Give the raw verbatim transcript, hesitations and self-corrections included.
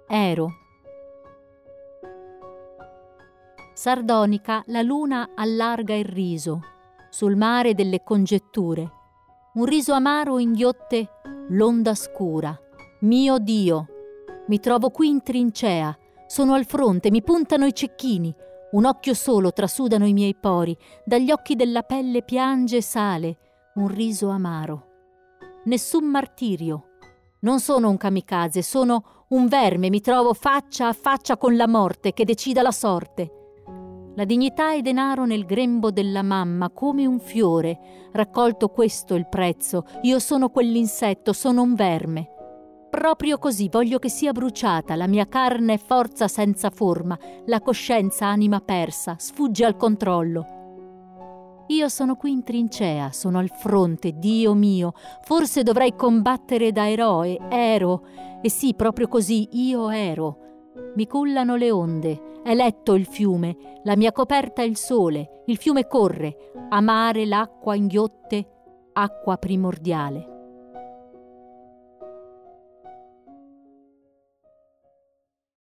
ero. Sardonica la luna allarga il riso, sul mare delle congetture. Un riso amaro inghiotte l'onda scura. Mio Dio, mi trovo qui in trincea, sono al fronte, mi puntano i cecchini. Un occhio solo trasudano i miei pori, dagli occhi della pelle piange e sale un riso amaro. Nessun martirio. Non sono un kamikaze, sono un verme, mi trovo faccia a faccia con la morte che decida la sorte. La dignità è denaro nel grembo della mamma, come un fiore. Raccolto questo il prezzo, io sono quell'insetto, sono un verme. Proprio così voglio che sia bruciata, la mia carne è forza senza forma, la coscienza anima persa, sfugge al controllo. Io sono qui in trincea, sono al fronte, Dio mio, forse dovrei combattere da eroe, ero, e sì, proprio così, io ero. Mi cullano le onde, è letto il fiume, la mia coperta è il sole, il fiume corre, a mare l'acqua inghiotte, acqua primordiale.